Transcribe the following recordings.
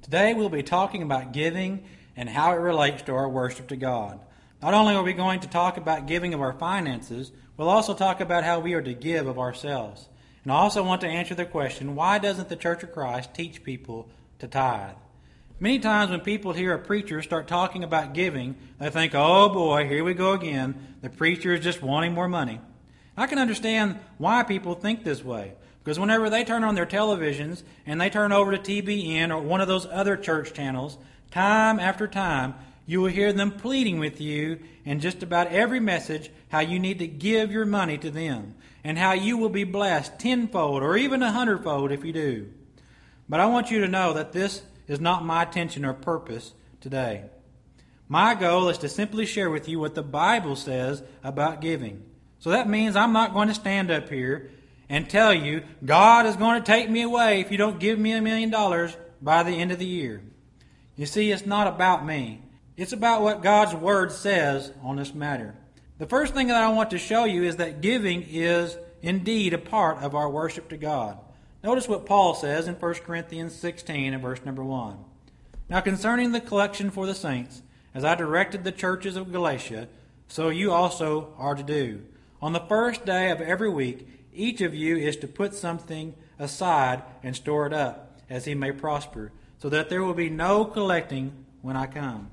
Today we'll be talking about giving and how it relates to our worship to God. Not only are we going to talk about giving of our finances, we'll also talk about how we are to give of ourselves. And I also want to answer the question, why doesn't the Church of Christ teach people to tithe? Many times when people hear a preacher start talking about giving, they think, oh boy, here we go again. The preacher is just wanting more money. I can understand why people think this way. Because whenever they turn on their televisions and they turn over to TBN or one of those other church channels, time after time, you will hear them pleading with you in just about every message how you need to give your money to them and how you will be blessed tenfold or even 100-fold if you do. But I want you to know that this is not my intention or purpose today. My goal is to simply share with you what the Bible says about giving. So that means I'm not going to stand up here and tell you, God is going to take me away if you don't give me $1 million by the end of the year. You see, it's not about me. It's about what God's Word says on this matter. The first thing that I want to show you is that giving is indeed a part of our worship to God. Notice what Paul says in 1 Corinthians 16 and verse number 1. Now concerning the collection for the saints, as I directed the churches of Galatia, so you also are to do. On the first day of every week, each of you is to put something aside and store it up, as he may prosper, so that there will be no collecting when I come.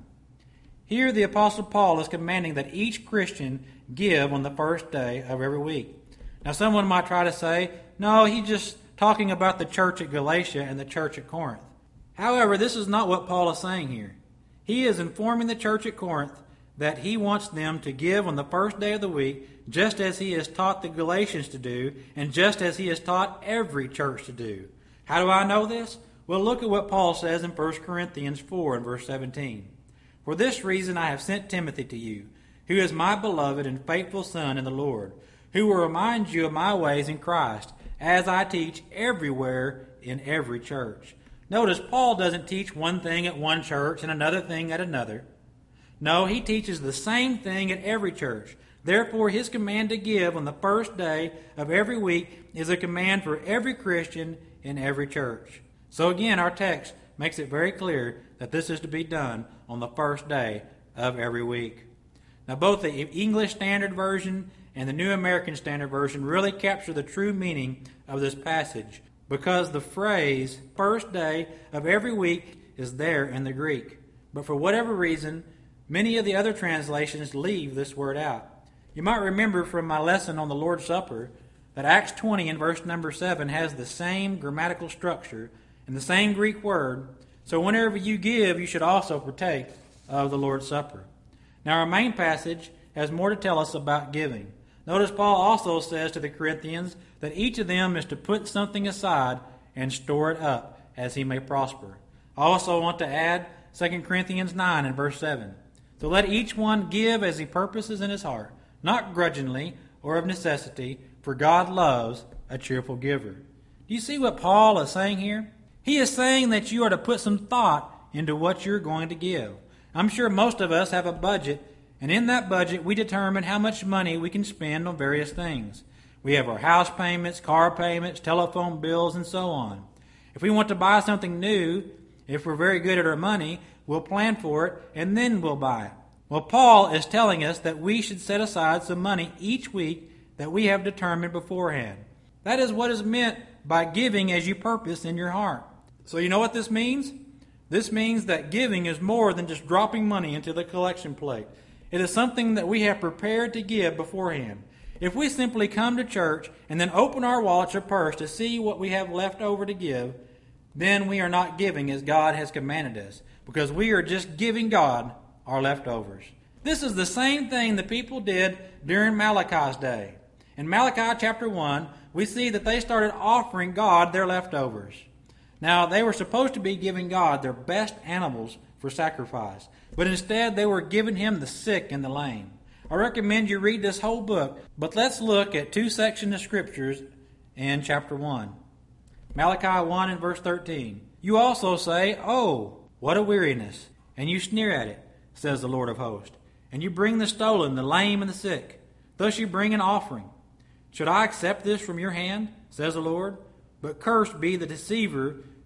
Here the Apostle Paul is commanding that each Christian give on the first day of every week. Now someone might try to say, no, he's just talking about the church at Galatia and the church at Corinth. However, this is not what Paul is saying here. He is informing the church at Corinth that he wants them to give on the first day of the week, just as he has taught the Galatians to do, and just as he has taught every church to do. How do I know this? Well, look at what Paul says in 1 Corinthians 4 and verse 17. For this reason I have sent Timothy to you, who is my beloved and faithful son in the Lord, who will remind you of my ways in Christ, as I teach everywhere in every church. Notice, Paul doesn't teach one thing at one church and another thing at another. No, he teaches the same thing at every church. Therefore, his command to give on the first day of every week is a command for every Christian in every church. So again, our text makes it very clear that this is to be done on the first day of every week. Now, both the English Standard Version and the New American Standard Version really capture the true meaning of this passage, because the phrase first day of every week is there in the Greek. But for whatever reason, many of the other translations leave this word out. You might remember from my lesson on the Lord's Supper that Acts 20 and verse number 7 has the same grammatical structure and the same Greek word. So whenever you give, you should also partake of the Lord's Supper. Now our main passage has more to tell us about giving. Notice Paul also says to the Corinthians that each of them is to put something aside and store it up, as he may prosper. I also want to add 2 Corinthians 9 and verse 7. So let each one give as he purposes in his heart, not grudgingly or of necessity, for God loves a cheerful giver. Do you see what Paul is saying here? He is saying that you are to put some thought into what you're going to give. I'm sure most of us have a budget, and in that budget we determine how much money we can spend on various things. We have our house payments, car payments, telephone bills, and so on. If we want to buy something new, if we're very good at our money, we'll plan for it, and then we'll buy it. Well, Paul is telling us that we should set aside some money each week that we have determined beforehand. That is what is meant by giving as you purpose in your heart. So you know what this means? This means that giving is more than just dropping money into the collection plate. It is something that we have prepared to give beforehand. If we simply come to church and then open our wallets or purse to see what we have left over to give, then we are not giving as God has commanded us, because we are just giving God our leftovers. This is the same thing the people did during Malachi's day. In Malachi chapter 1, we see that they started offering God their leftovers. Now, they were supposed to be giving God their best animals for sacrifice, but instead they were giving him the sick and the lame. I recommend you read this whole book, but let's look at two sections of scriptures in chapter 1. Malachi 1 and verse 13. You also say, oh, what a weariness, and you sneer at it, says the Lord of hosts. And you bring the stolen, the lame, and the sick. Thus you bring an offering. Should I accept this from your hand, says the Lord? But cursed be the deceiver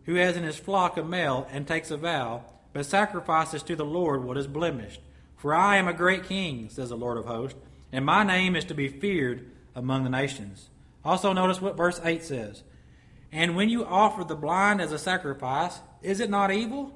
who has in his flock a male, and takes a vow, but sacrifices to the Lord what is blemished. For I am a great king, says the Lord of hosts, and my name is to be feared among the nations. Also notice what verse 8 says. And when you offer the blind as a sacrifice, is it not evil?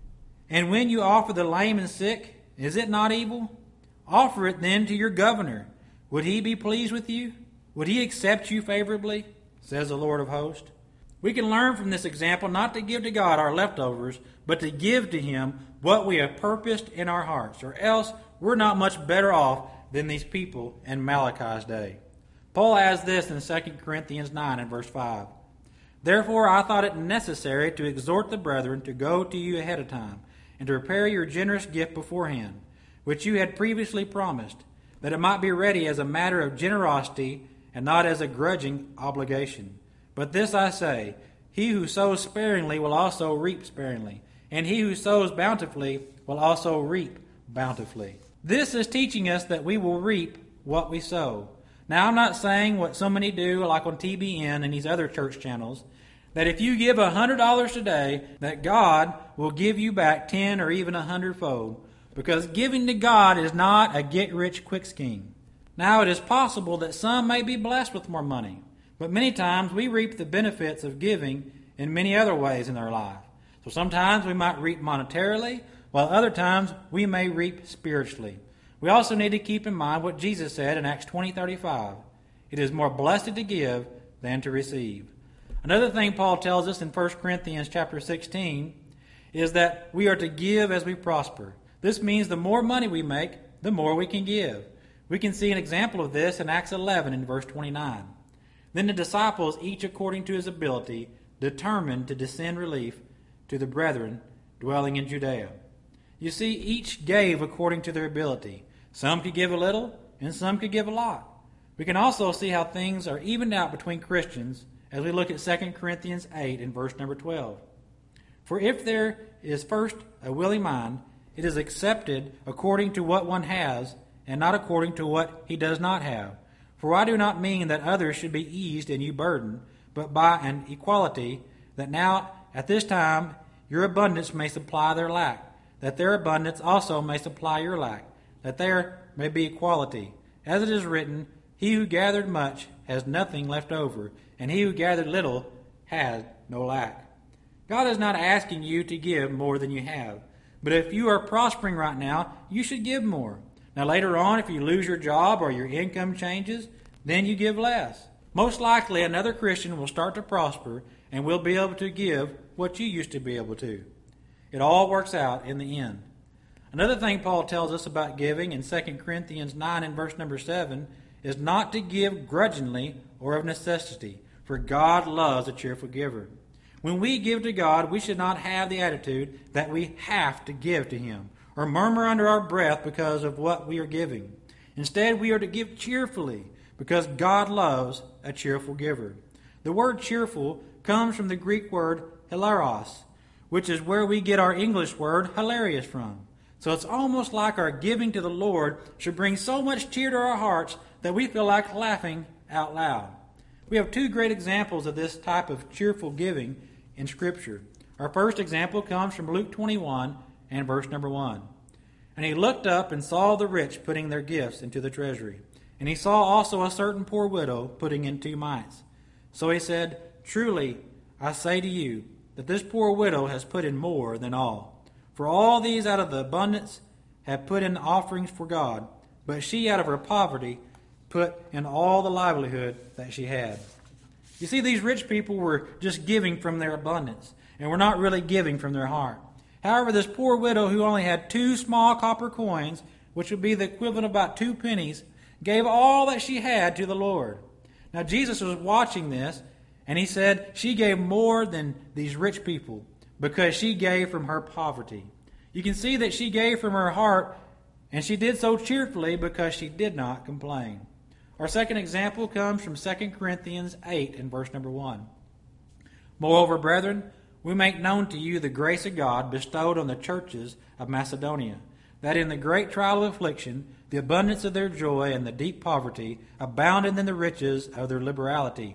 And when you offer the lame and sick, is it not evil? Offer it then to your governor. Would he be pleased with you? Would he accept you favorably? Says the Lord of hosts. We can learn from this example not to give to God our leftovers, but to give to him what we have purposed in our hearts, or else we're not much better off than these people in Malachi's day. Paul adds this in 2 Corinthians 9 and verse 5. Therefore I thought it necessary to exhort the brethren to go to you ahead of time, and to prepare your generous gift beforehand, which you had previously promised, that it might be ready as a matter of generosity and not as a grudging obligation. But this I say, he who sows sparingly will also reap sparingly, and he who sows bountifully will also reap bountifully. This is teaching us that we will reap what we sow. Now, I'm not saying what so many do, like on TBN and these other church channels, that if you give $100 today, that God will give you back 10 or even 100-fold, because giving to God is not a get-rich-quick scheme. Now, it is possible that some may be blessed with more money, but many times we reap the benefits of giving in many other ways in our life. So sometimes we might reap monetarily, while other times we may reap spiritually. We also need to keep in mind what Jesus said in Acts 20:35. It is more blessed to give than to receive. Another thing Paul tells us in 1 Corinthians chapter 16 is that we are to give as we prosper. This means the more money we make, the more we can give. We can see an example of this in Acts 11 in verse 29. Then the disciples, each according to his ability, determined to send relief to the brethren dwelling in Judea. You see, each gave according to their ability. Some could give a little, and some could give a lot. We can also see how things are evened out between Christians as we look at 2 Corinthians 8 in verse number 12. For if there is first a willing mind, it is accepted according to what one has, and not according to what he does not have. For I do not mean that others should be eased and you burdened, but by an equality, that now at this time your abundance may supply their lack, that their abundance also may supply your lack, that there may be equality. As it is written, he who gathered much has nothing left over, and he who gathered little has no lack. God is not asking you to give more than you have, but if you are prospering right now, you should give more. Now later on, if you lose your job or your income changes, then you give less. Most likely another Christian will start to prosper and will be able to give what you used to be able to. It all works out in the end. Another thing Paul tells us about giving in 2 Corinthians 9 and verse number 7 is not to give grudgingly or of necessity, for God loves a cheerful giver. When we give to God, we should not have the attitude that we have to give to him, or murmur under our breath because of what we are giving. Instead, we are to give cheerfully, because God loves a cheerful giver. The word cheerful comes from the Greek word hilaros, which is where we get our English word hilarious from. So it's almost like our giving to the Lord should bring so much cheer to our hearts that we feel like laughing out loud. We have two great examples of this type of cheerful giving in Scripture. Our first example comes from Luke 21 and verse number 1. And he looked up and saw the rich putting their gifts into the treasury. And he saw also a certain poor widow putting in 2 mites. So he said, Truly, I say to you, that this poor widow has put in more than all. For all these out of the abundance have put in offerings for God, but she out of her poverty put in all the livelihood that she had. You see, these rich people were just giving from their abundance, and were not really giving from their heart. However, this poor widow who only had 2 small copper coins, which would be the equivalent of about 2 pennies, gave all that she had to the Lord. Now Jesus was watching this, and he said she gave more than these rich people because she gave from her poverty. You can see that she gave from her heart, and she did so cheerfully because she did not complain. Our second example comes from 2 Corinthians 8 and verse number 1. Moreover, brethren, we make known to you the grace of God bestowed on the churches of Macedonia, that in the great trial of affliction, the abundance of their joy and the deep poverty abounded in the riches of their liberality.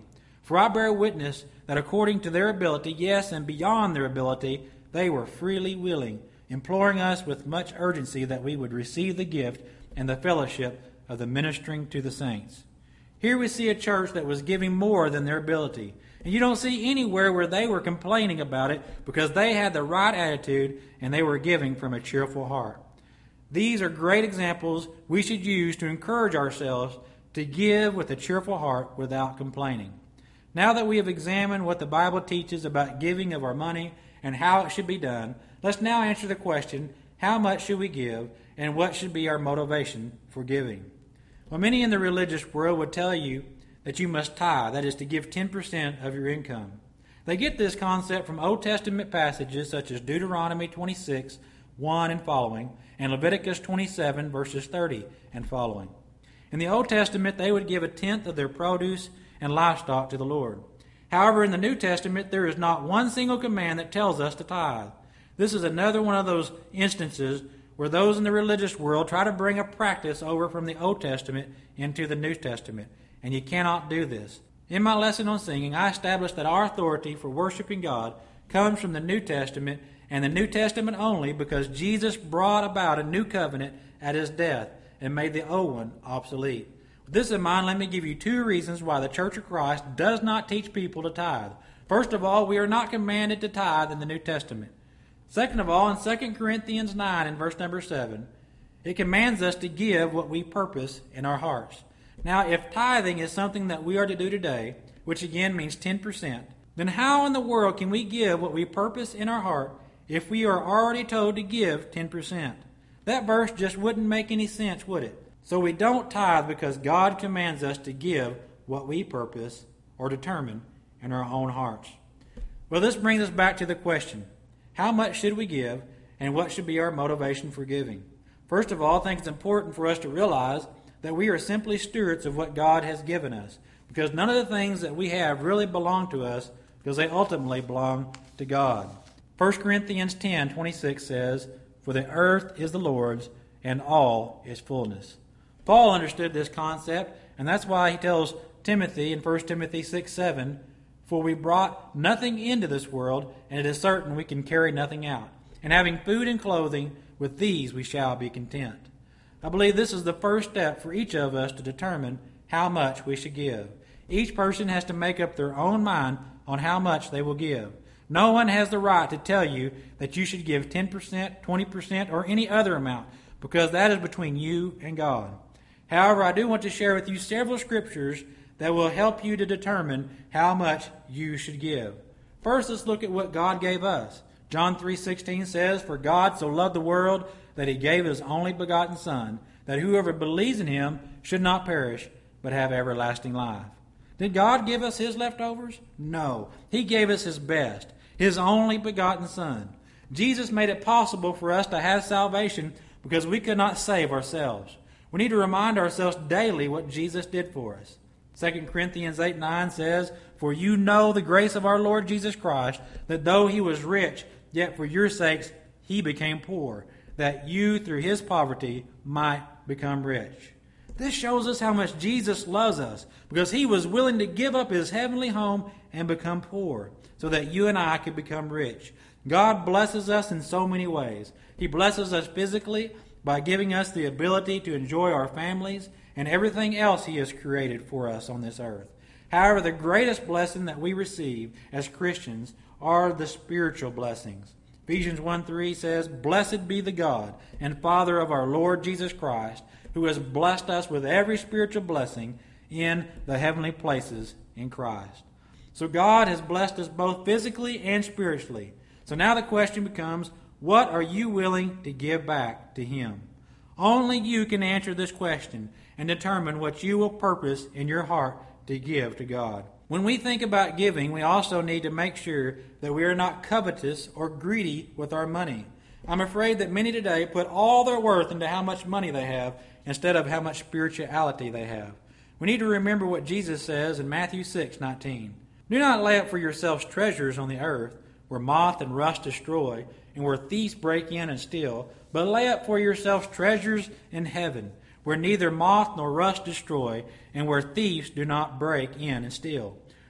For I bear witness that according to their ability, yes, and beyond their ability, they were freely willing, imploring us with much urgency that we would receive the gift and the fellowship of the ministering to the saints. Here we see a church that was giving more than their ability. And you don't see anywhere where they were complaining about it because they had the right attitude and they were giving from a cheerful heart. These are great examples we should use to encourage ourselves to give with a cheerful heart without complaining. Now that we have examined what the Bible teaches about giving of our money and how it should be done, let's now answer the question, how much should we give and what should be our motivation for giving? Well, many in the religious world would tell you that you must tithe, that is to give 10% of your income. They get this concept from Old Testament passages such as Deuteronomy 26, 1 and following, and Leviticus 27, verses 30 and following. In the Old Testament, they would give a tenth of their produce and livestock to the Lord. However, in the New Testament, there is not one single command that tells us to tithe. This is another one of those instances where those in the religious world try to bring a practice over from the Old Testament into the New Testament, and you cannot do this. In my lesson on singing, I established that our authority for worshiping God comes from the New Testament, and the New Testament only, because Jesus brought about a new covenant at his death and made the old one obsolete. With this in mind, let me give you two reasons why the Church of Christ does not teach people to tithe. First of all, we are not commanded to tithe in the New Testament. Second of all, in 2 Corinthians 9 and verse number 7, it commands us to give what we purpose in our hearts. Now, if tithing is something that we are to do today, which again means 10%, then how in the world can we give what we purpose in our heart if we are already told to give 10%? That verse just wouldn't make any sense, would it? So we don't tithe because God commands us to give what we purpose or determine in our own hearts. Well, this brings us back to the question, how much should we give and what should be our motivation for giving? First of all, I think it's important for us to realize that we are simply stewards of what God has given us, because none of the things that we have really belong to us, because they ultimately belong to God. 1 Corinthians 10:26 says, "For the earth is the Lord's, and all its fullness." Paul understood this concept, and that's why he tells Timothy in 1 Timothy 6:7, "For we brought nothing into this world, and it is certain we can carry nothing out. And having food and clothing, with these we shall be content." I believe this is the first step for each of us to determine how much we should give. Each person has to make up their own mind on how much they will give. No one has the right to tell you that you should give 10%, 20%, or any other amount, because that is between you and God. However, I do want to share with you several scriptures that will help you to determine how much you should give. First, let's look at what God gave us. John 3:16 says, "For God so loved the world that he gave his only begotten Son, that whoever believes in him should not perish, but have everlasting life." Did God give us his leftovers? No. He gave us his best, his only begotten Son. Jesus made it possible for us to have salvation because we could not save ourselves. We need to remind ourselves daily what Jesus did for us. 2 Corinthians 8:9 says, "For you know the grace of our Lord Jesus Christ, that though he was rich, yet for your sakes he became poor, that you through his poverty might become rich." This shows us how much Jesus loves us, because he was willing to give up his heavenly home and become poor, so that you and I could become rich. God blesses us in so many ways. He blesses us physically by giving us the ability to enjoy our families and everything else he has created for us on this earth. However, the greatest blessing that we receive as Christians are the spiritual blessings. Ephesians 1:3 says, "Blessed be the God and Father of our Lord Jesus Christ, who has blessed us with every spiritual blessing in the heavenly places in Christ." So God has blessed us both physically and spiritually. So now the question becomes, what are you willing to give back to him? Only you can answer this question and determine what you will purpose in your heart to give to God. When we think about giving, we also need to make sure that we are not covetous or greedy with our money. I'm afraid that many today put all their worth into how much money they have instead of how much spirituality they have. We need to remember what Jesus says in Matthew 6:19. "Do not lay up for yourselves treasures on the earth, where moth and rust destroy, and where thieves break in and steal, but lay up for yourselves treasures in heaven, where neither moth nor rust destroy, and where thieves do not break in and steal.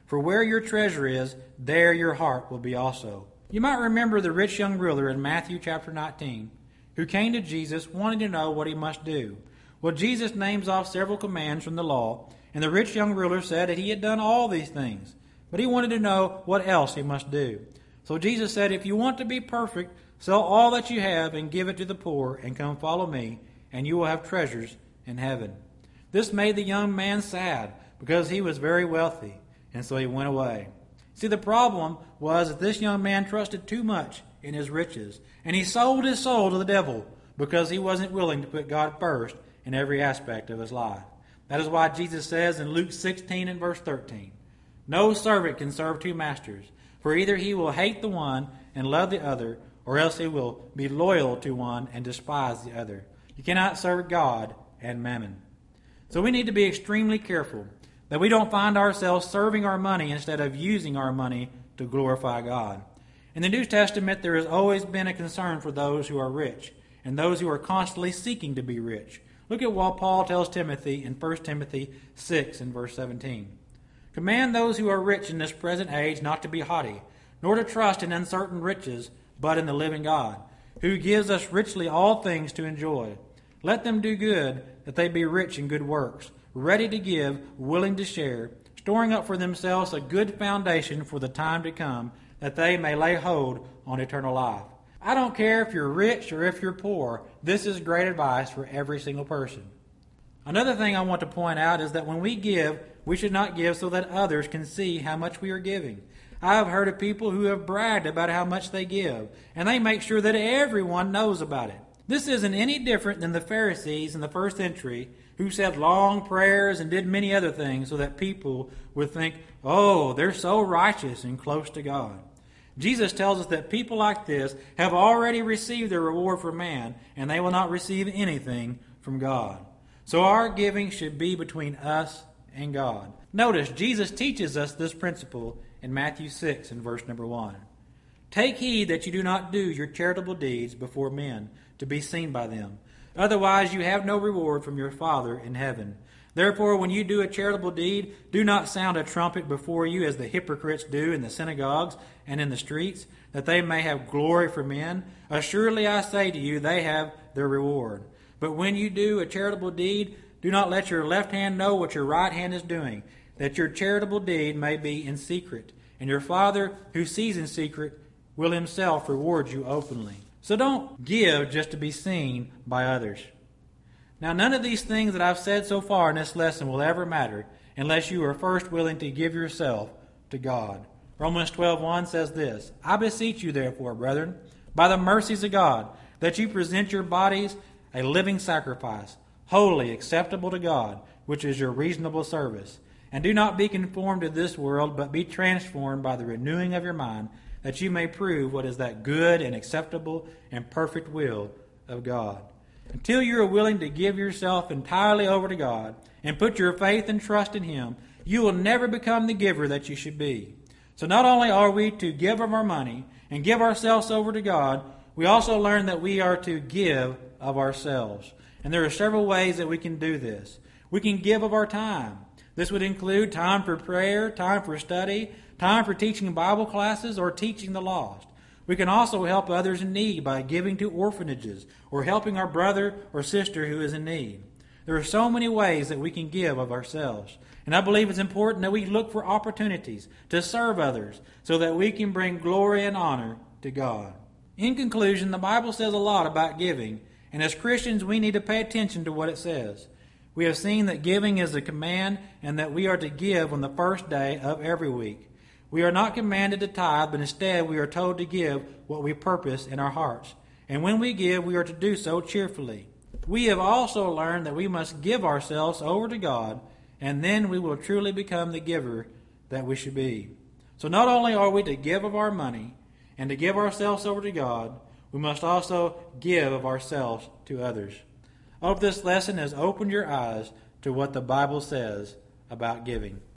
For where your treasure is, there your heart will be also. You might remember the rich young ruler in Matthew chapter 19, who came to Jesus wanting to know what he must do. Well, Jesus names off several commands from the law, and the rich young ruler said that he had done all these things, but he wanted to know what else he must do. So Jesus said, if you want to be perfect, sell all that you have and give it to the poor, and come follow me, and you will have treasures in heaven. This made the young man sad, because he was very wealthy, and so he went away. See, the problem was that this young man trusted too much in his riches, and he sold his soul to the devil because he wasn't willing to put God first in every aspect of his life. That is why Jesus says in Luke 16 and verse 13, no servant can serve two masters, for either he will hate the one and love the other, or else he will be loyal to one and despise the other. You cannot serve God and mammon. So we need to be extremely careful that we don't find ourselves serving our money instead of using our money to glorify God. In the New Testament, there has always been a concern for those who are rich and those who are constantly seeking to be rich. Look at what Paul tells Timothy in 1 Timothy 6 and verse 17. Command those who are rich in this present age not to be haughty, nor to trust in uncertain riches, but in the living God, who gives us richly all things to enjoy. Let them do good, that they be rich in good works, ready to give, willing to share, storing up for themselves a good foundation for the time to come, that they may lay hold on eternal life. I don't care if you're rich or if you're poor, this is great advice for every single person. Another thing I want to point out is that when we give, we should not give so that others can see how much we are giving. I have heard of people who have bragged about how much they give, and they make sure that everyone knows about it. This isn't any different than the Pharisees in the first century, who said long prayers and did many other things so that people would think, oh, they're so righteous and close to God. Jesus tells us that people like this have already received their reward from man, and they will not receive anything from God. So our giving should be between us and God. Notice, Jesus teaches us this principle in Matthew 6 and verse number 1. Take heed that you do not do your charitable deeds before men, to be seen by them. Otherwise you have no reward from your Father in heaven. Therefore, when you do a charitable deed, do not sound a trumpet before you as the hypocrites do in the synagogues and in the streets, that they may have glory for men. Assuredly I say to you, they have their reward. But when you do a charitable deed, do not let your left hand know what your right hand is doing, that your charitable deed may be in secret. And your Father, who sees in secret, will himself reward you openly. So don't give just to be seen by others. Now, none of these things that I've said so far in this lesson will ever matter unless you are first willing to give yourself to God. Romans 12:1 says this, I beseech you, therefore, brethren, by the mercies of God, that you present your bodies a living sacrifice, holy, acceptable to God, which is your reasonable service. And do not be conformed to this world, but be transformed by the renewing of your mind, that you may prove what is that good and acceptable and perfect will of God. Until you are willing to give yourself entirely over to God and put your faith and trust in Him, you will never become the giver that you should be. So not only are we to give of our money and give ourselves over to God, we also learn that we are to give of ourselves. And there are several ways that we can do this. We can give of our time. This would include time for prayer, time for study, time for teaching Bible classes, or teaching the lost. We can also help others in need by giving to orphanages or helping our brother or sister who is in need. There are so many ways that we can give of ourselves. And I believe it's important that we look for opportunities to serve others so that we can bring glory and honor to God. In conclusion, the Bible says a lot about giving, and as Christians we need to pay attention to what it says. We have seen that giving is a command and that we are to give on the first day of every week. We are not commanded to tithe, but instead we are told to give what we purpose in our hearts. And when we give, we are to do so cheerfully. We have also learned that we must give ourselves over to God, and then we will truly become the giver that we should be. So not only are we to give of our money and to give ourselves over to God, we must also give of ourselves to others. I hope this lesson has opened your eyes to what the Bible says about giving.